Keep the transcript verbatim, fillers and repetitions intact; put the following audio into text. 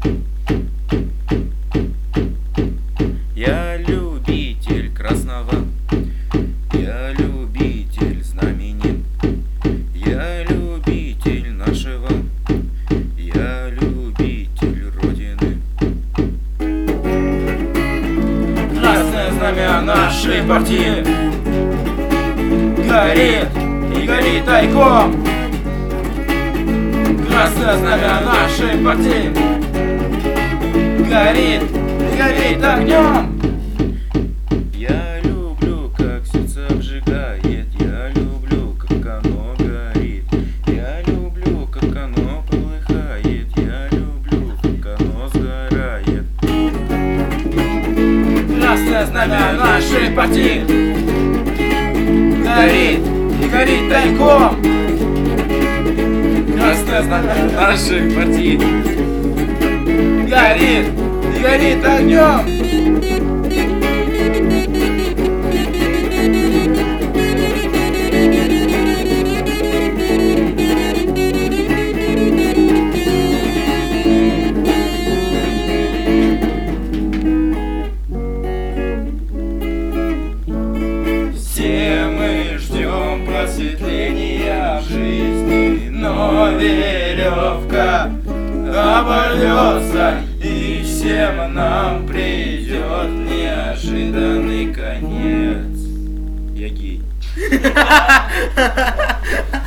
Я любитель красного, я любитель знамени, я любитель нашего, я любитель Родины. Красное знамя нашей партии горит и горит тайком. Красное знамя нашей партии горит и горит огнем. Я люблю, как сердце обжигает, я люблю, как оно горит, я люблю, как оно полыхает, я люблю, как оно сгорает. Красное знамя нашей партии горит и горит тайком. Красное знамя Нашей партии горит и горит огнем. Все мы ждем просветления в жизни, но веревка оборвется, и всем нам придет неожиданный конец. я гей.